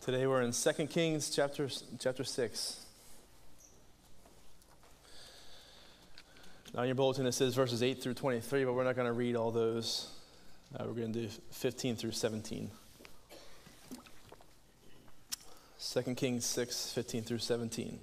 Today we're in 2 Kings chapter 6. Now in your bulletin it says verses 8 through 23, but we're not going to read all those. We're going to do 15 through 17. 2 Kings 6, 15 through 17.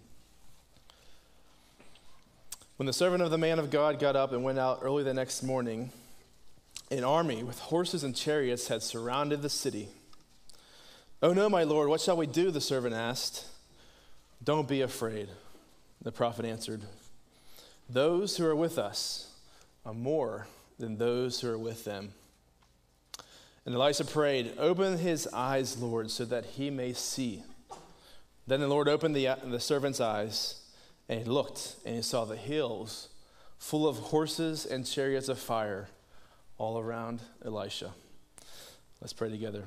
When the servant of the man of God got up and went out early the next morning, an army with horses and chariots had surrounded the city. "Oh no, my lord, what shall we do?" the servant asked. "Don't be afraid," the prophet answered. "Those who are with us are more than those who are with them." And Elisha prayed, "Open his eyes, Lord, so that he may see." Then the Lord opened the servant's eyes, and he looked, and he saw the hills full of horses and chariots of fire all around Elisha. Let's pray together.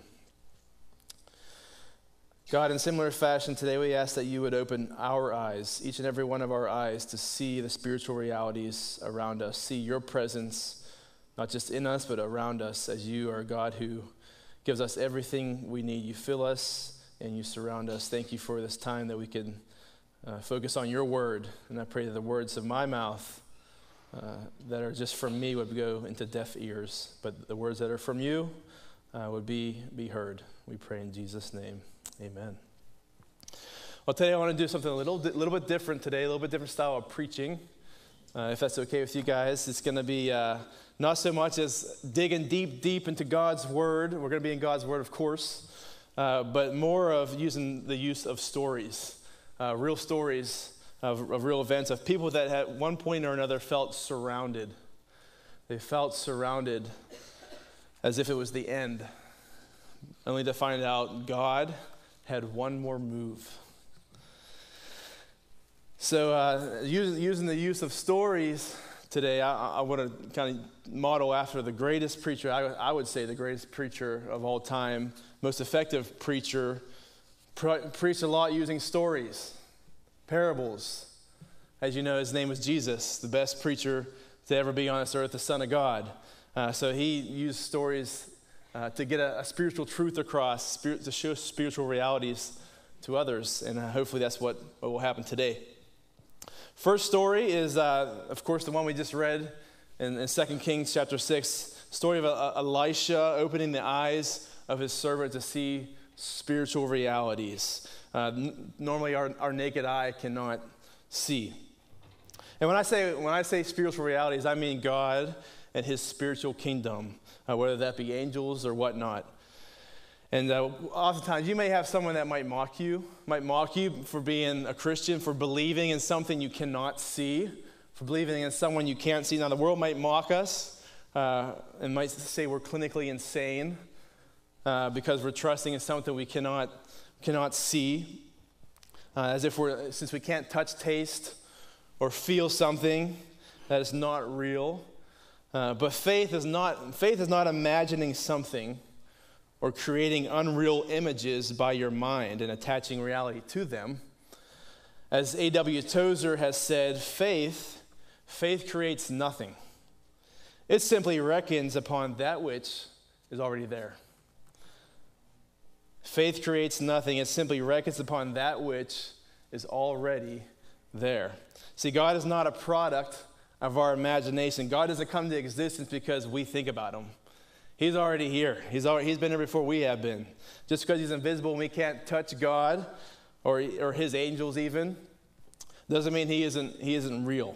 God, in similar fashion, today we ask that you would open our eyes, each and every one of our eyes, to see the spiritual realities around us, see your presence, not just in us, but around us, as you are a God who gives us everything we need. You fill us and you surround us. Thank you for this time that we can focus on your word, and I pray that the words of my mouth that are just from me would go into deaf ears, but the words that are from you would be heard. We pray in Jesus' name. Amen. Well, today I want to do something a little bit different today, a little bit different style of preaching. If that's okay with you guys, it's going to be not so much as digging deep into God's Word. We're going to be in God's Word, of course, but more of using the use of stories, real stories of real events, of people that at one point or another felt surrounded. They felt surrounded as if it was the end, only to find out God had one more move. So using the use of stories today, I want to kind of model after the greatest preacher, I would say the greatest preacher of all time, most effective preacher, preached a lot using stories, parables. As you know, his name was Jesus, the best preacher to ever be on this earth, the Son of God. So he used stories to get a spiritual truth across, to show spiritual realities to others, and hopefully that's what will happen today. First story is, of course, the one we just read in 2 Kings chapter 6, story of Elisha opening the eyes of his servant to see spiritual realities. Normally our naked eye cannot see. And when I say spiritual realities, I mean God and his spiritual kingdom, whether that be angels or whatnot. And oftentimes you may have someone that might mock you for being a Christian, for believing in something you cannot see, for believing in someone you can't see. Now the world might mock us and might say we're clinically insane because we're trusting in something we cannot see, as if since we can't touch, taste, or feel something that is not real. But faith is not imagining something or creating unreal images by your mind and attaching reality to them. As A.W. Tozer has said, faith creates nothing. It simply reckons upon that which is already there. Faith creates nothing. It simply reckons upon that which is already there. See, God is not a product of our imagination. God doesn't come to existence because we think about him. He's already here. He's been here before we have been. Just because he's invisible and we can't touch God or his angels even, doesn't mean he isn't real.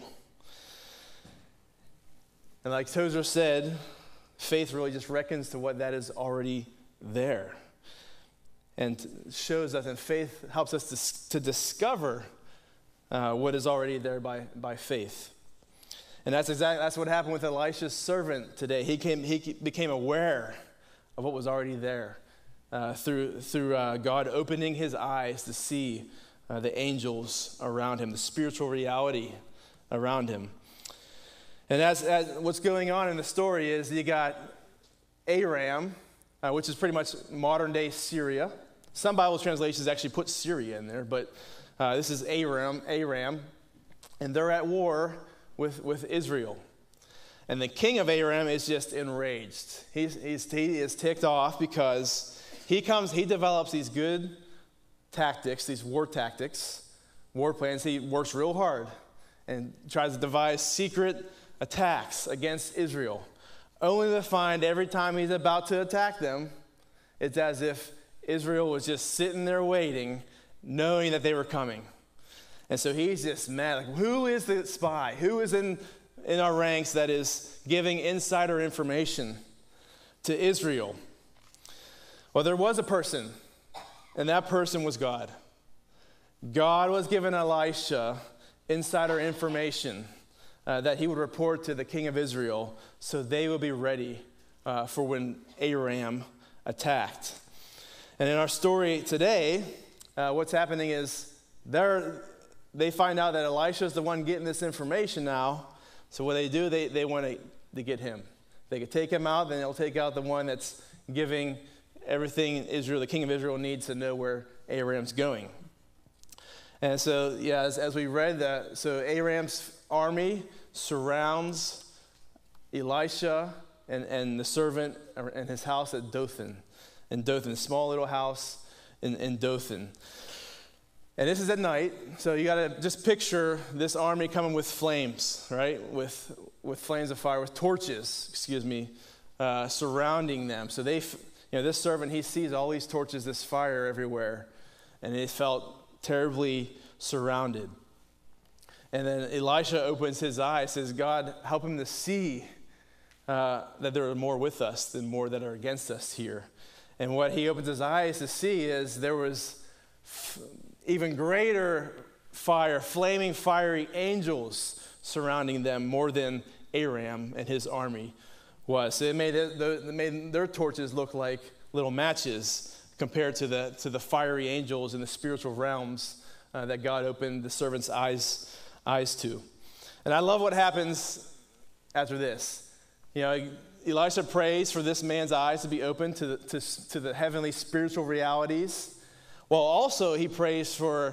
And like Tozer said, faith really just reckons to what that is already there. And shows us, and faith helps us to discover what is already there by faith. And that's what happened with Elisha's servant today. He became aware of what was already there through God opening his eyes to see the angels around him, the spiritual reality around him. And as what's going on in the story is you got Aram, which is pretty much modern day Syria. Some Bible translations actually put Syria in there, but this is Aram, and they're at war with Israel. And the king of Aram is just enraged. He is ticked off because he develops these good tactics, these war tactics, war plans. He works real hard and tries to devise secret attacks against Israel, only to find every time he's about to attack them, it's as if Israel was just sitting there waiting, knowing that they were coming. And so he's just mad. Like, who is the spy? Who is in our ranks that is giving insider information to Israel? Well, there was a person, and that person was God. God was giving Elisha insider information that he would report to the king of Israel so they would be ready for when Aram attacked. And in our story today, what's happening is they find out that Elisha is the one getting this information now. So what they do, they want to get him. They could take him out, then they'll take out the one that's giving everything Israel, the king of Israel, needs to know where Aram's going. And so, yeah, as we read that, so Aram's army surrounds Elisha and the servant and his house at Dothan. In Dothan, a small little house in Dothan. And this is at night, so you got to just picture this army coming with flames, right? With flames of fire, with torches, surrounding them. So this servant, he sees all these torches, this fire everywhere, and he felt terribly surrounded. And then Elisha opens his eyes, says, God, help him to see that there are more with us than more that are against us here. And what he opens his eyes to see is there was even greater fire, flaming fiery angels surrounding them more than Aram and his army was. So it made their torches look like little matches compared to the fiery angels in the spiritual realms that God opened the servant's eyes to. And I love what happens after this. Elisha prays for this man's eyes to be open to the heavenly spiritual realities. Well, also he prays for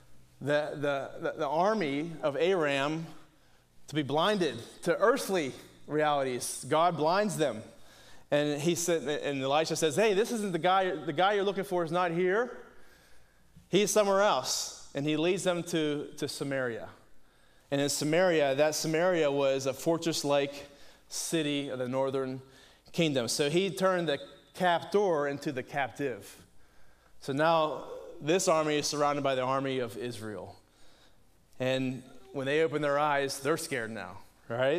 the army of Aram to be blinded to earthly realities. God blinds them. And and Elisha says, hey, this isn't the guy you're looking for is not here. He's somewhere else. And he leads them to Samaria. And in Samaria was a fortress-like city of the northern kingdom. So he turned the captor into the captive. So now this army is surrounded by the army of Israel. And when they open their eyes, they're scared now, right?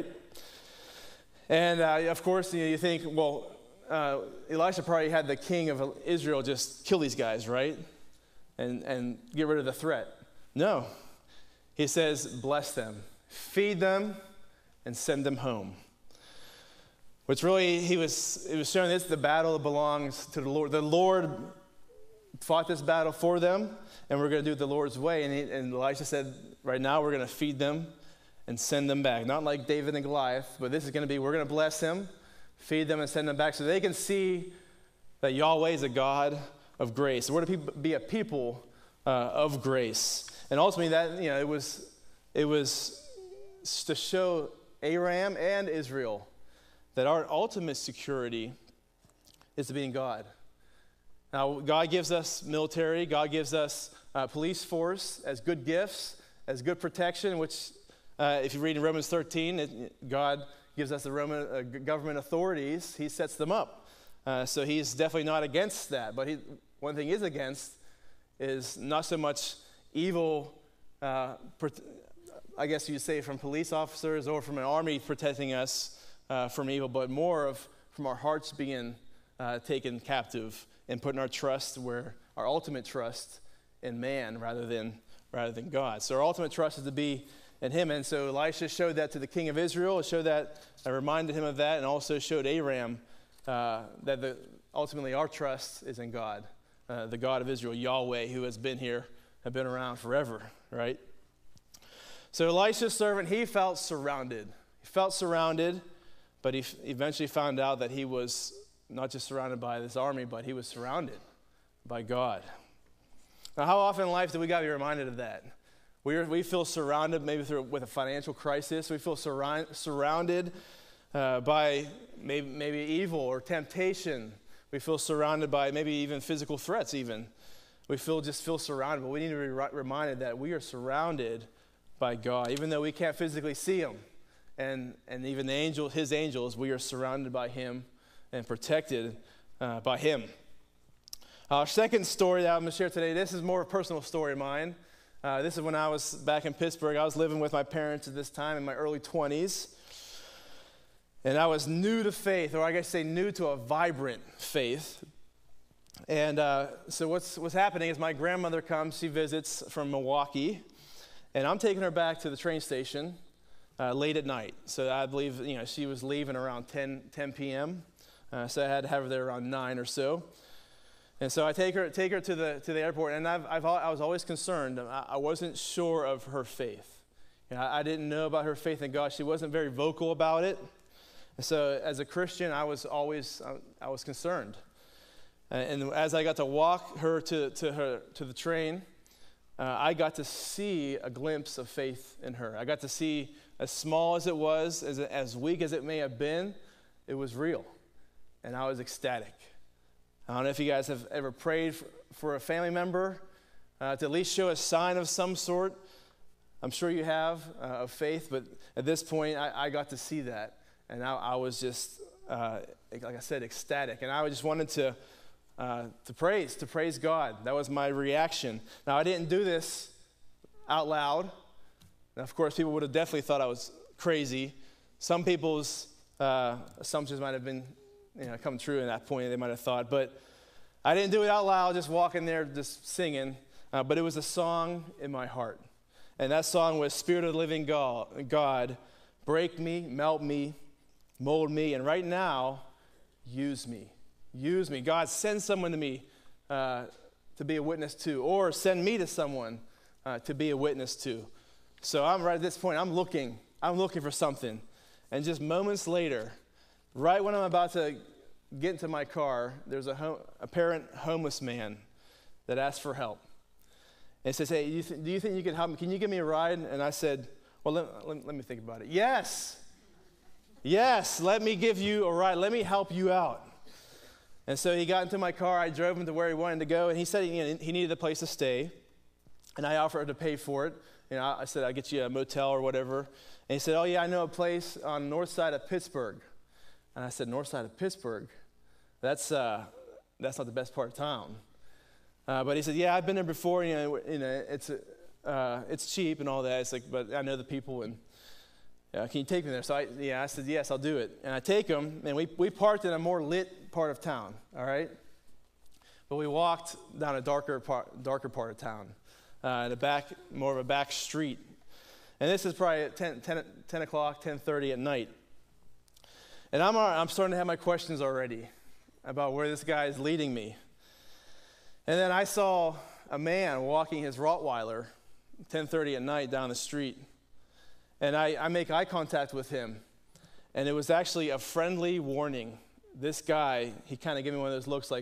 And of course, you think, well, Elisha probably had the king of Israel just kill these guys, right? And get rid of the threat. No. He says, bless them, feed them, and send them home. Which really, it was showing this, the battle belongs to the Lord. The Lord fought this battle for them, and we're going to do it the Lord's way. And Elisha said, right now we're going to feed them and send them back. Not like David and Goliath, but this is going to be, we're going to bless them, feed them, and send them back so they can see that Yahweh is a God of grace. So we're to be a people of grace. And ultimately that, it was to show Aram and Israel that our ultimate security is to be in God. Now, God gives us military, God gives us police force as good gifts, as good protection, which if you read in Romans 13, God gives us the Roman government authorities. He sets them up. So he's definitely not against that. But one thing he's against is not so much evil, I guess you'd say from police officers or from an army protecting us from evil, but more from our hearts being taken captive and putting our trust where our ultimate trust in man rather than God. So our ultimate trust is to be in him. And so Elisha showed that to the king of Israel. It showed that, reminded him of that, and also showed Aram that ultimately our trust is in God, the God of Israel, Yahweh, who has been here, have been around forever, right? So Elisha's servant, he felt surrounded. He felt surrounded, but he eventually found out that he was not just surrounded by this army, but he was surrounded by God. Now, how often in life do we got to be reminded of that? We feel surrounded maybe with a financial crisis. We feel surrounded by maybe evil or temptation. We feel surrounded by maybe even physical threats even. we just feel surrounded, but we need to be reminded that we are surrounded by God. Even though we can't physically see him, and even his angels, we are surrounded by him and protected by him. Our second story that I'm going to share today, this is more a personal story of mine. This is when I was back in Pittsburgh. I was living with my parents at this time in my early 20s. And I was new to faith, or I guess say new to a vibrant faith. And so what's happening is my grandmother comes, she visits from Milwaukee, and I'm taking her back to the train station late at night. So I believe she was leaving around 10 p.m., so I had to have her there around 9 or so. And so I take her to the airport, and I was always concerned. I wasn't sure of her faith. I didn't know about her faith in God. She wasn't very vocal about it. And so as a Christian, I was concerned. And as I got to walk her to the train, I got to see a glimpse of faith in her. I got to see, as small as it was, as weak as it may have been, it was real. And I was ecstatic. I don't know if you guys have ever prayed for a family member to at least show a sign of some sort. I'm sure you have of faith, but at this point, I got to see that. And I was just, like I said, ecstatic. And I just wanted to praise God. That was my reaction. Now, I didn't do this out loud. Now, of course, people would have definitely thought I was crazy. Some people's assumptions might have been come true in that point, they might have thought. But I didn't do it out loud, just walking there, just singing. But it was a song in my heart. And that song was Spirit of the Living God, break me, melt me, mold me, and right now, use me. Use me. God, send someone to me to be a witness to, or send me to someone to be a witness to. So I'm right at this point, I'm looking for something. And just moments later, right when I'm about to get into my car, there's a apparent homeless man that asked for help. And says, hey, do you think you can help me? Can you give me a ride? And I said, well, let me think about it. Yes, let me give you a ride. Let me help you out. And so he got into my car. I drove him to where he wanted to go. And he said he needed a place to stay. And I offered to pay for it. I said, I'll get you a motel or whatever. And he said, oh, yeah, I know a place on the north side of Pittsburgh. And I said, north side of Pittsburgh? That's not the best part of town. But he said, yeah, I've been there before. It's cheap and all that. It's like, but I know the people, and can you take me there? So I said, yes, I'll do it. And I take him, and we parked in a more lit part of town. All right, but we walked down a darker part of town, in the back, more of a back street. And this is probably at 10 o'clock, 10:30 at night. And I'm starting to have my questions already about where this guy is leading me. And then I saw a man walking his Rottweiler 10:30 at night down the street. And I make eye contact with him. And it was actually a friendly warning. This guy, he kind of gave me one of those looks like,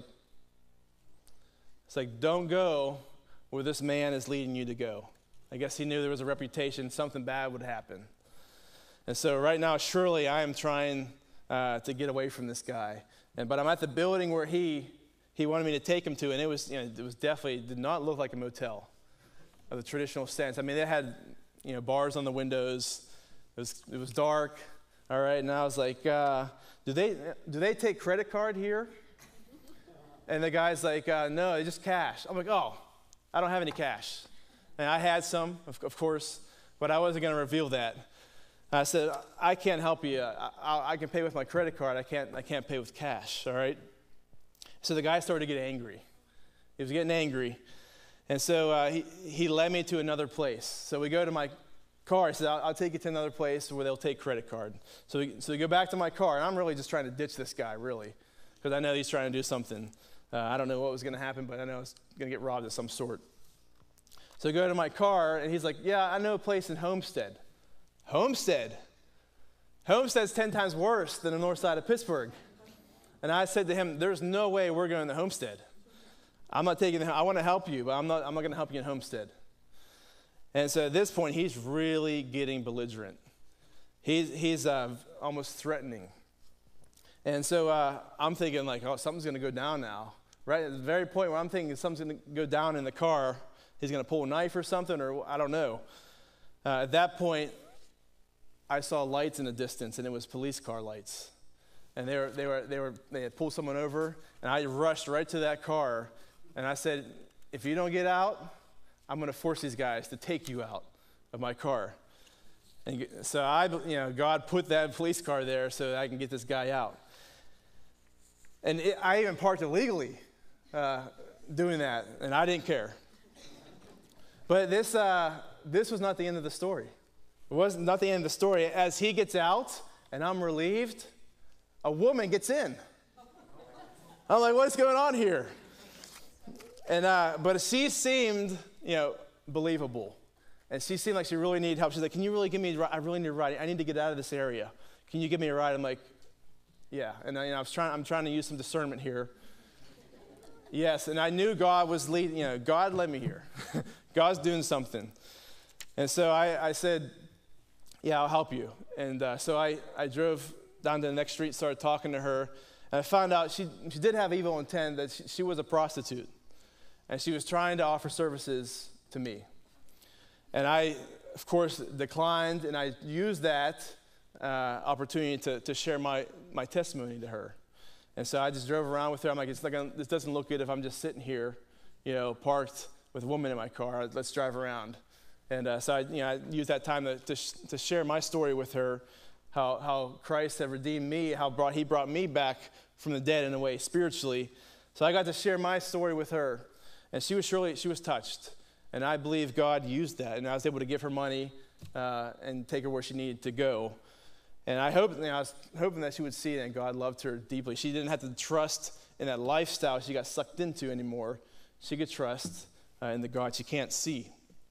it's like, don't go where this man is leading you to go. I guess he knew there was a reputation, something bad would happen. And so right now, surely I am trying to get away from this guy. But I'm at the building where he wanted me to take him to, and it was definitely, did not look like a motel of the traditional sense. I mean, they had, bars on the windows. It was dark, all right, and I was like, do they take credit card here? And the guy's like, no, just cash. I'm like, oh, I don't have any cash. And I had some, of course, but I wasn't going to reveal that. I said, I can't help you. I can pay with my credit card. I can't pay with cash, all right? So the guy started to get angry. He was getting angry. And so he led me to another place. So we go to my car. He said, I'll take you to another place where they'll take credit card. So we go back to my car, and I'm really just trying to ditch this guy, really, because I know he's trying to do something. I don't know what was going to happen, but I know I was going to get robbed of some sort. So I go to my car, and he's like, yeah, I know a place in Homestead. Homestead? Homestead's 10 times worse than the north side of Pittsburgh. And I said to him, there's no way we're going to Homestead. I'm not taking I want to help you, but I'm not going to help you in Homestead. And so at this point, he's really getting belligerent. He's almost threatening. And so I'm thinking like, oh, something's going to go down now. right at the very point where I'm thinking something's going to go down in the car. He's going to pull a knife or something, or I don't know. At that point, I saw lights in the distance, and it was police car lights. And they had pulled someone over, and I rushed right to that car, and I said, if you don't get out, I'm going to force these guys to take you out of my car. And so God put that police car there so that I can get this guy out. And I even parked illegally doing that, and I didn't care. But this was not the end of the story. It was not the end of the story. As he gets out, and I'm relieved, a woman gets in. I'm like, what's going on here? And but she seemed, believable. And she seemed like she really needed help. She's like, can you really give me a ride? I really need a ride. I need to get out of this area. Can you give me a ride? I'm like, yeah. And I'm trying to use some discernment here. Yes, and I knew God was leading, God led me here. God's doing something. And so I said, yeah, I'll help you. And so I drove down to the next street, started talking to her, and I found out she did have evil intent, that she was a prostitute, and she was trying to offer services to me. And I, of course, declined, and I used that opportunity to share my testimony to her. And so I just drove around with her. I'm like, this doesn't look good if I'm just sitting here, parked with a woman in my car. Let's drive around. And so I used that time to share my story with her, how Christ had redeemed me, how he brought me back from the dead in a way spiritually. So I got to share my story with her, and she was touched. And I believe God used that, and I was able to give her money and take her where she needed to go. And I was hoping that she would see it, and God loved her deeply. She didn't have to trust in that lifestyle she got sucked into anymore. She could trust in the God she can't see.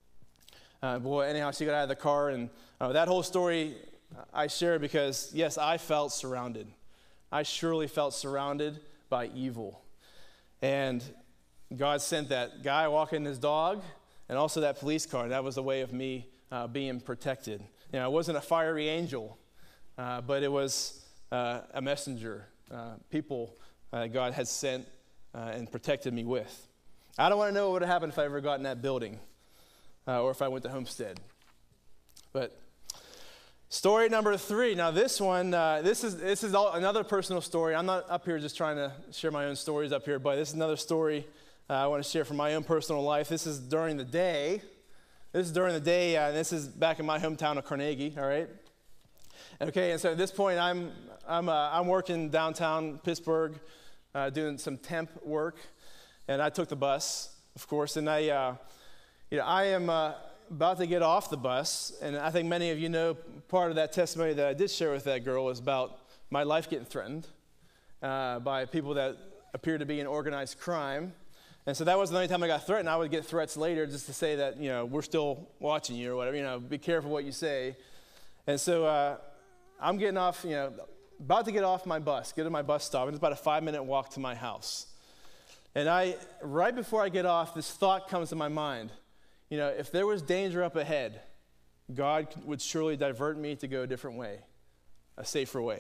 Anyhow, she got out of the car, and that whole story I share because, yes, I felt surrounded. I surely felt surrounded by evil. And God sent that guy walking his dog and also that police car. That was a way of me being protected. It wasn't a fiery angel, but it was a messenger, people God had sent and protected me with. I don't want to know what would have happened if I ever got in that building or if I went to Homestead. But story number 3. Now this one, this is another personal story. I'm not up here just trying to share my own stories up here, but this is another story I want to share from my own personal life. This is during the day. And this is back in my hometown of Carnegie. All right. Okay, and so at this point, I'm working downtown Pittsburgh, doing some temp work, and I took the bus, of course, and I am about to get off the bus, and I think many of you know part of that testimony that I did share with that girl is about my life getting threatened by people that appear to be in organized crime. And so that wasn't the only time I got threatened. I would get threats later just to say that, we're still watching you or whatever, be careful what you say. And so I'm getting off, about to get off my bus, get to my bus stop, and it's about a 5-minute walk to my house. And right before I get off, this thought comes to my mind. If there was danger up ahead, God would surely divert me to go a different way, a safer way.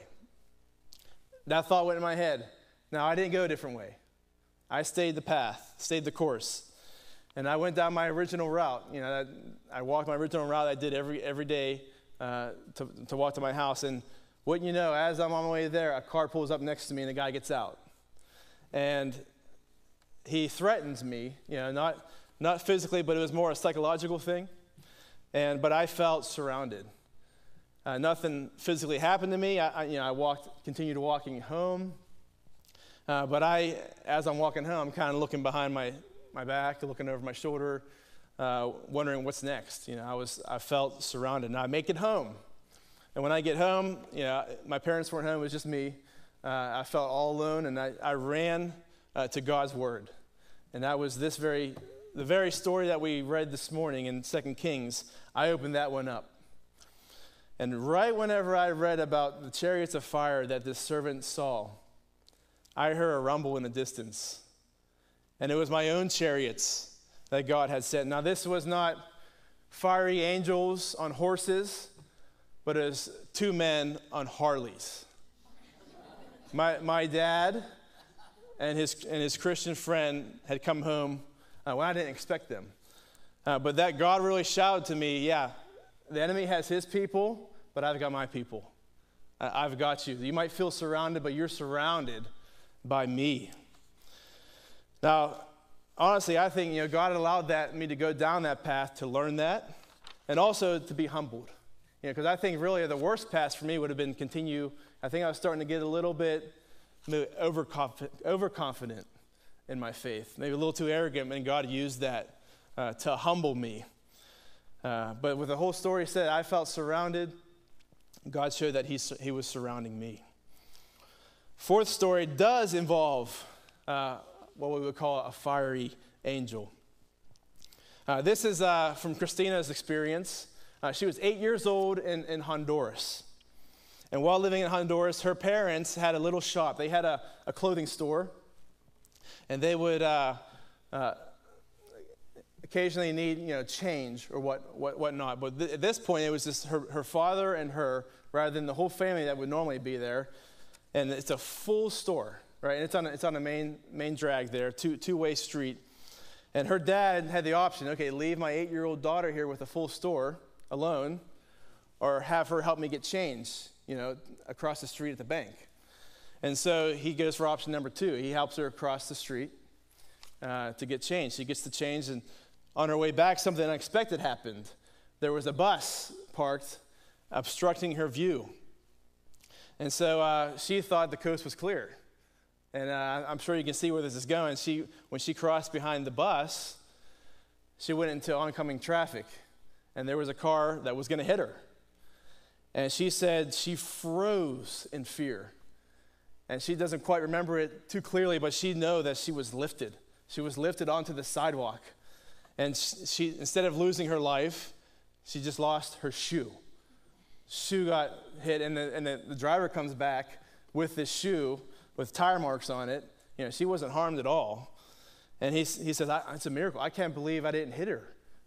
That thought went in my head. Now, I didn't go a different way. I stayed the path, stayed the course. And I went down my original route. I walked my original route I did every day to walk to my house. And wouldn't you know, as I'm on my way there, a car pulls up next to me and a guy gets out. And he threatens me, not physically, but it was more a psychological thing. But I felt surrounded. Nothing physically happened to me. I continued walking home. But as I'm walking home, I'm kind of looking behind my back, looking over my shoulder, wondering what's next. I felt surrounded. Now I make it home. And when I get home, my parents weren't home, it was just me. I felt all alone, and I ran to God's word. And that was the very story that we read this morning in 2 Kings. I opened that one up. And right whenever I read about the chariots of fire that this servant saw, I heard a rumble in the distance. And it was my own chariots that God had sent. Now, this was not fiery angels on horses, but it was 2 men on Harleys. My dad and his Christian friend had come home when I didn't expect them. But that God really shouted to me, yeah, the enemy has his people, but I've got my people. I've got you. You might feel surrounded, but you're surrounded by me. Now, honestly, I think God had allowed me to go down that path to learn that, and also to be humbled. Because I think really the worst path for me would have been continue. I think I was starting to get a little bit overconfident in my faith, maybe a little too arrogant, and God used that to humble me. But with the whole story said, I felt surrounded. God showed that he was surrounding me. Fourth story does involve what we would call a fiery angel. This is from Christina's experience. She was 8 years old in Honduras. And while living in Honduras, her parents had a little shop. They had a clothing store. And they would occasionally need change or whatnot. But at this point, it was just her father and her, rather than the whole family that would normally be there. And it's a full store, right? And it's on a main drag there, two-way street. And her dad had the option, okay, leave my 8-year-old daughter here with a full store alone, or have her help me get change, across the street at the bank. And so he goes for option number 2. He helps her across the street to get change. She gets the change, and on her way back, something unexpected happened. There was a bus parked, obstructing her view. And so she thought the coast was clear. And I'm sure you can see where this is going. When she crossed behind the bus, she went into oncoming traffic. And there was a car that was going to hit her. And she said she froze in fear. And she doesn't quite remember it too clearly, but she knows that she was lifted. She was lifted onto the sidewalk. And she, instead of losing her life, she just lost her shoe. Shoe got hit, and the driver comes back with this shoe with tire marks on it. She wasn't harmed at all. And he says, it's a miracle. I can't believe I didn't hit her.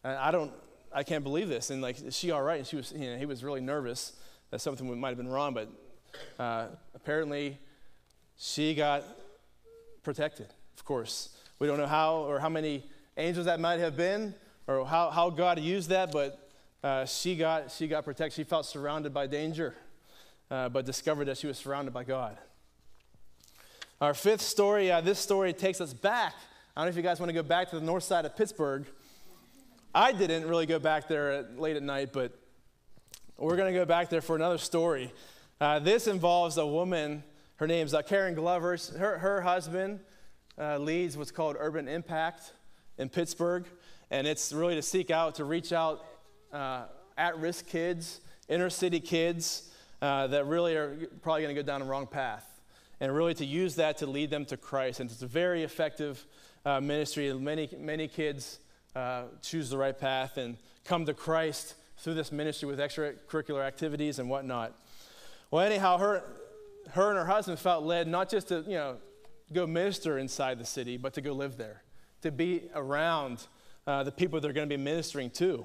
I can't believe this. And is she all right? And she was, he was really nervous that something might have been wrong, but apparently she got protected, of course. We don't know how many angels that might have been, or how God used that, but she got protected. She felt surrounded by danger, but discovered that she was surrounded by God. Our fifth story, this story takes us back. I don't know if you guys want to go back to the north side of Pittsburgh. I didn't really go back there late at night, but we're going to go back there for another story. This involves a woman. Her name's Karen Glover. Her husband leads what's called Urban Impact in Pittsburgh, and it's really to reach out at-risk kids, inner-city kids that really are probably going to go down the wrong path, and really to use that to lead them to Christ. And it's a very effective ministry. Many kids choose the right path and come to Christ through this ministry with extracurricular activities and whatnot. Well, anyhow, her and her husband felt led not just to go minister inside the city, but to go live there, to be around the people they're going to be ministering to.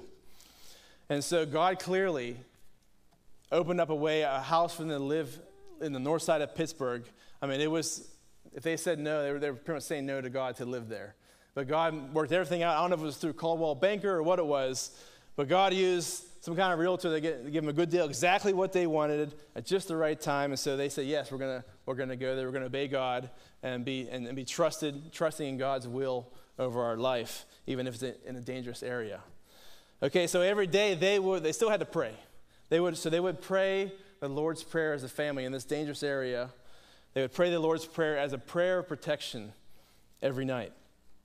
And so God clearly opened up a house for them to live in the north side of Pittsburgh. I mean, if they said no, they were pretty much saying no to God to live there. But God worked everything out. I don't know if it was through Coldwell Banker or what it was, but God used some kind of realtor to give them a good deal, exactly what they wanted at just the right time. And so they said, yes, we're gonna go there. We're gonna obey God and be trusting in God's will over our life, even if it's in a dangerous area. Okay, so every day they still had to pray. They would pray the Lord's Prayer as a family in this dangerous area. They would pray the Lord's Prayer as a prayer of protection every night.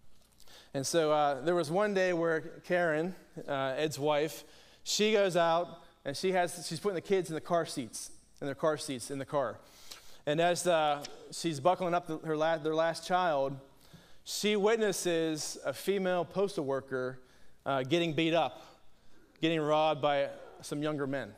And so there was one day where Karen, Ed's wife, she goes out and she's putting the kids in their car seats in the car. And as she's buckling up their last child, she witnesses a female postal worker getting beat up, getting robbed by some younger men.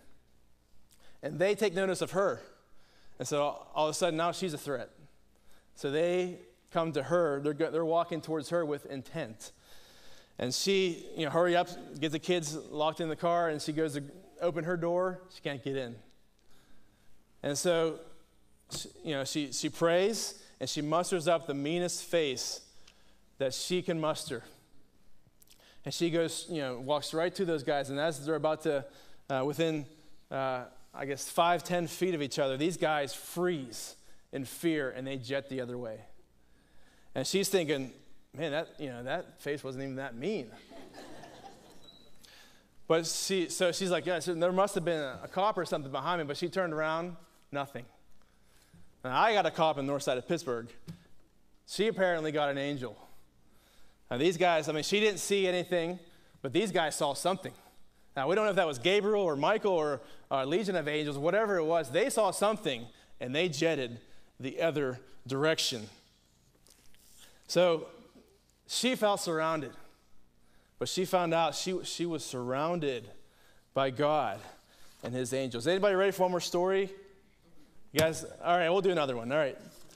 And they take notice of her. And so all of a sudden now she's a threat. So they come to her. They're walking towards her with intent. And she, hurry up, get the kids locked in the car, and she goes to open her door. She can't get in. And so, she prays, and she musters up the meanest face that she can muster. And she goes, walks right to those guys, and as they're about to, within, 5-10 feet of each other, these guys freeze in fear, and they jet the other way. And she's thinking, man, that face wasn't even that mean. But she's like, so there must have been a cop or something behind me, but she turned around, nothing. Now, I got a cop in the north side of Pittsburgh. She apparently got an angel. Now, these guys, she didn't see anything, but these guys saw something. Now, we don't know if that was Gabriel or Michael or a legion of angels, whatever it was. They saw something, and they jetted the other direction. So she felt surrounded, but she found out she was surrounded by God and his angels. Anybody ready for one more story? You guys, all right, we'll do another one. All right.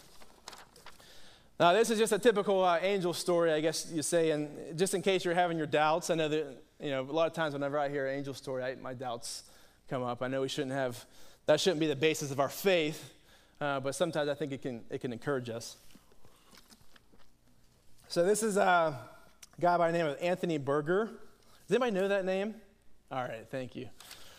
Now, this is just a typical angel story, I guess you say, and just in case you're having your doubts, I know that, a lot of times whenever I hear an angel story, my doubts come up. I know that shouldn't be the basis of our faith, but sometimes I think it can encourage us. So this is a guy by the name of Anthony Berger. Does anybody know that name? All right, thank you.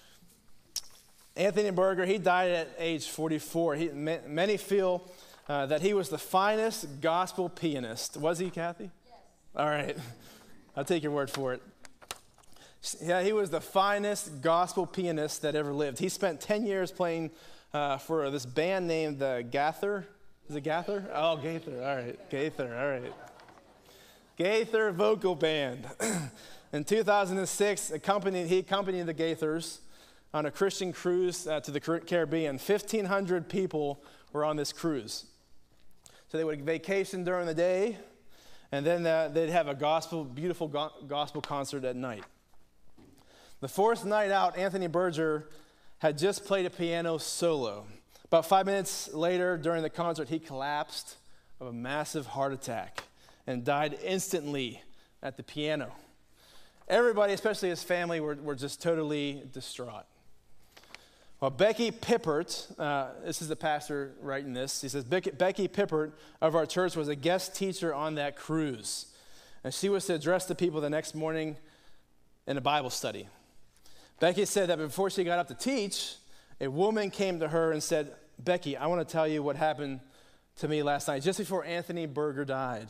Anthony Berger, he died at age 44. Many feel that he was the finest gospel pianist. Was he, Kathy? Yes. All right. I'll take your word for it. Yeah, he was the finest gospel pianist that ever lived. He spent 10 years playing for this band named Gaither. Is it Gaither? Oh, Gaither. All right. Gaither. All right. Gaither Vocal Band. In 2006, he accompanied the Gaithers on a Christian cruise to the Caribbean. 1,500 people were on this cruise. So they would vacation during the day, and then they'd have a beautiful gospel concert at night. The fourth night out, Anthony Berger had just played a piano solo. About 5 minutes later, during the concert, he collapsed of a massive heart attack and died instantly at the piano. Everybody, especially his family, were just totally distraught. Well, Becky Pippert, this is the pastor writing this. He says, Becky Pippert of our church was a guest teacher on that cruise. And she was to address the people the next morning in a Bible study. Becky said that before she got up to teach, a woman came to her and said, Becky, I want to tell you what happened to me last night, just before Anthony Berger died.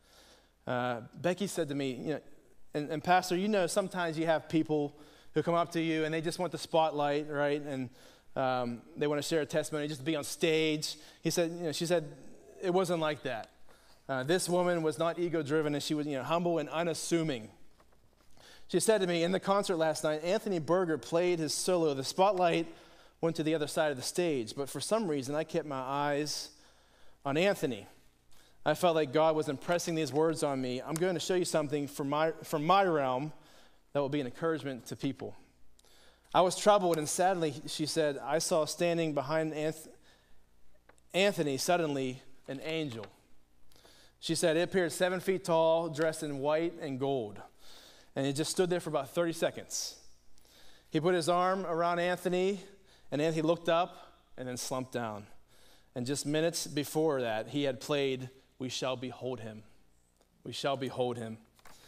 Becky said to me, and Pastor, sometimes you have people who come up to you and they just want the spotlight, right? And they want to share a testimony, just to be on stage. She said, it wasn't like that. This woman was not ego-driven, and she was, humble and unassuming. She said to me, in the concert last night, Anthony Berger played his solo. The spotlight went to the other side of the stage, but for some reason, I kept my eyes on Anthony. I felt like God was impressing these words on me. I'm going to show you something from my realm that will be an encouragement to people. I was troubled, and sadly, she said, I saw standing behind Anthony suddenly an angel. She said, it appeared 7 feet tall, dressed in white and gold. And he just stood there for about 30 seconds. He put his arm around Anthony, and Anthony looked up and then slumped down. And just minutes before that, he had played, We Shall Behold Him. We shall behold him.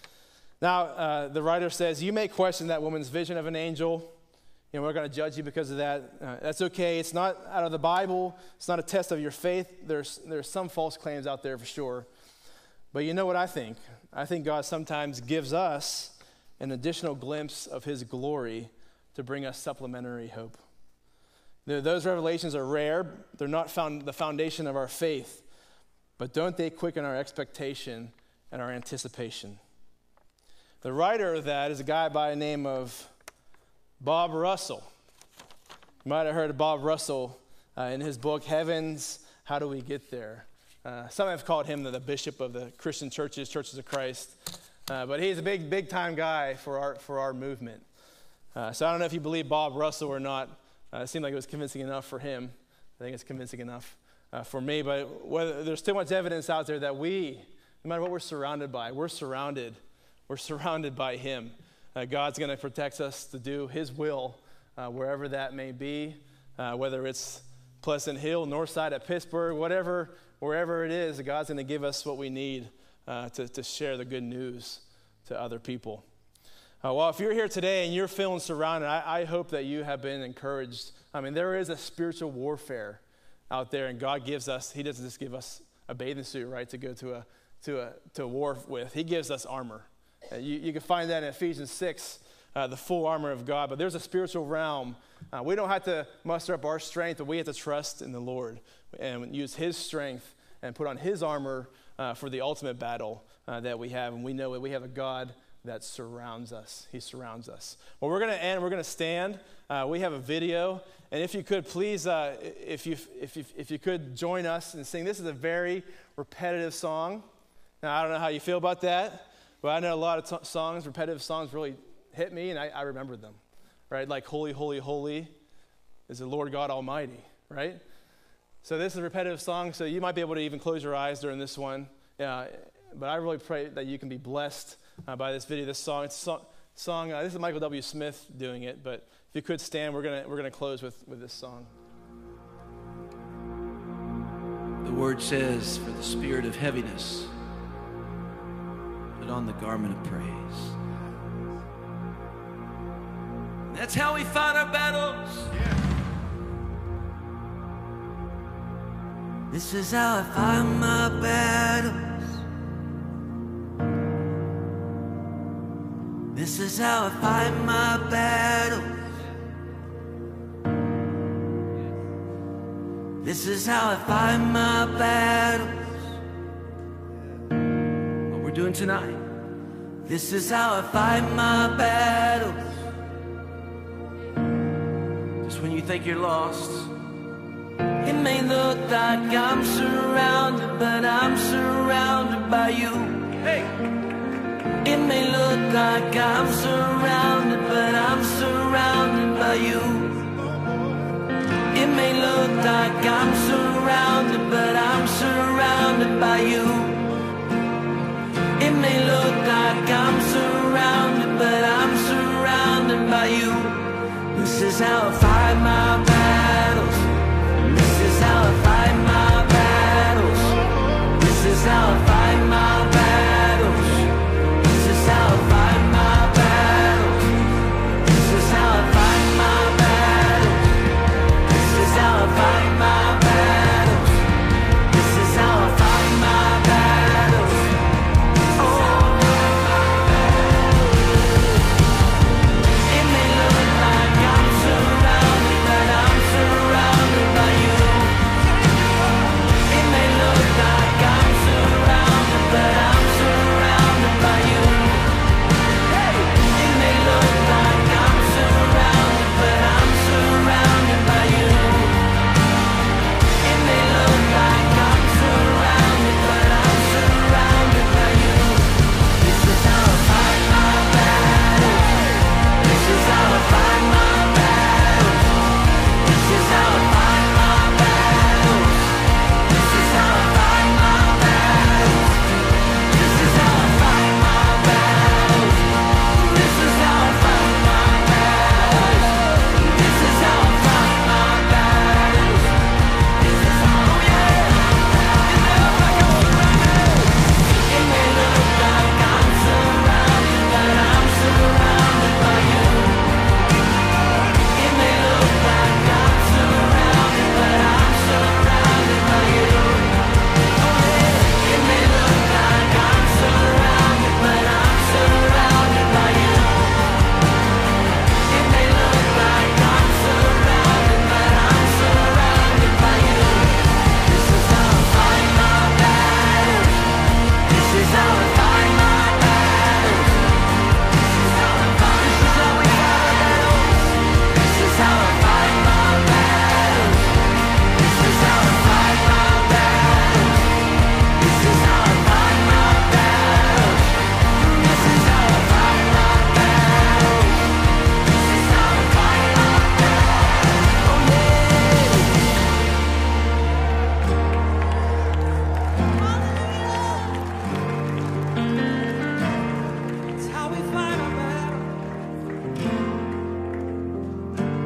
Now, the writer says, you may question that woman's vision of an angel. We're going to judge you because of that. That's okay. It's not out of the Bible. It's not a test of your faith. There's some false claims out there for sure. But you know what I think? I think God sometimes gives us an additional glimpse of his glory to bring us supplementary hope. Those revelations are rare. They're not the foundation of our faith. But don't they quicken our expectation and our anticipation? The writer of that is a guy by the name of Bob Russell. You might have heard of Bob Russell in his book, Heavens, How Do We Get There? Some have called him the bishop of the Christian churches of Christ. But he's a big time guy for our movement. So I don't know if you believe Bob Russell or not. It seemed like it was convincing enough for him. I think it's convincing enough for me. But there's too much evidence out there that no matter what we're surrounded by, we're surrounded by him. God's going to protect us to do his will wherever that may be, whether it's Pleasant Hill, north side of Pittsburgh, whatever wherever it is, God's going to give us what we need to share the good news to other people. Well, if you're here today and you're feeling surrounded, I hope that you have been encouraged. I mean, there is a spiritual warfare out there, and God gives us, he doesn't just give us a bathing suit, right, to go to war with. He gives us armor. You can find that in Ephesians 6, the full armor of God. But there's a spiritual realm. We don't have to muster up our strength, but we have to trust in the Lord and use his strength and put on his armor for the ultimate battle that we have. And we know that we have a God that surrounds us. He surrounds us. Well, we're going to end. We're going to stand. We have a video. And if you could, please, if you could join us and sing. This is a very repetitive song. Now, I don't know how you feel about that, but I know a lot of songs, repetitive songs really hit me, and I remember them, right? Like, holy, holy, holy is the Lord God Almighty, right? So this is a repetitive song, so you might be able to even close your eyes during this one. But I really pray that you can be blessed by this video, this song. It's a song. This is Michael W. Smith doing it, but if you could stand, we're gonna close with this song. The word says, for the spirit of heaviness, put on the garment of praise. And that's how we fight our battles. This is how I fight my battles. This is how I fight my battles. This is how I fight my battles. What we're doing tonight. This is how I fight my battles. Just when you think you're lost, it may look like I'm surrounded, but I'm surrounded by you. Hey! It may look like I'm surrounded, but I'm surrounded by you. It may look like I'm surrounded, but I'm surrounded by you. It may look like I'm surrounded, but I'm surrounded by you. This is how I fight my battles. This is how I fight my battles. This is how I fight my battles. This is how I fight my battles. This is how I fight my battles. This is how I fight my battles. This is how I fight my battles. Oh, it may look like I'm surrounded, but I'm surrounded by you. It may look like I'm surrounded, but I'm surrounded by you. It may look like I'm surrounded, but I'm surrounded by you. It may look like I'm surrounded, but I'm surrounded by you. This is how I fight my battles. This is how I fight my battles. This is how I fight my battles. This is how I fight my battles. This is how I fight my battles. This is how I fight my battles. This is how I fight my battles. This is how, oh yeah. It may look like I'm surrounded, but I'm surrounded by you. It may look like I'm surrounded, but I'm surrounded by you. It may look like I'm surrounded, but I'm surrounded by you. It may look like I'm surrounded, but I'm surrounded by you. This is how I fight my battles. This is how I fight my battles. This is how I fight. This is how we fight our battles. This is how I fight my battles. This is how I fight my battles. This is how I fight my battles. This is how I fight my battles. This is how I fight my battles. Oh yeah. It's how we fight our battles.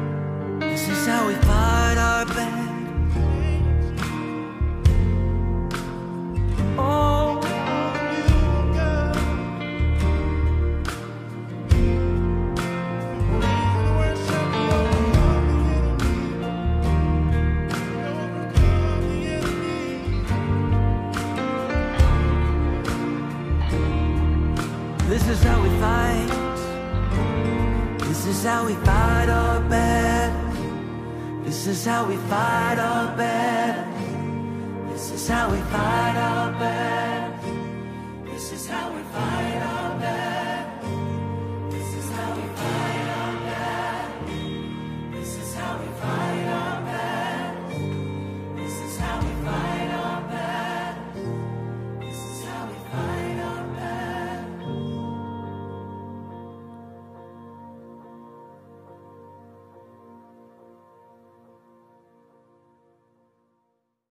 This is how we fight our battles. This is how we fight. This is how we fight our battles. This is how we fight our battles. This is how we fight our battles.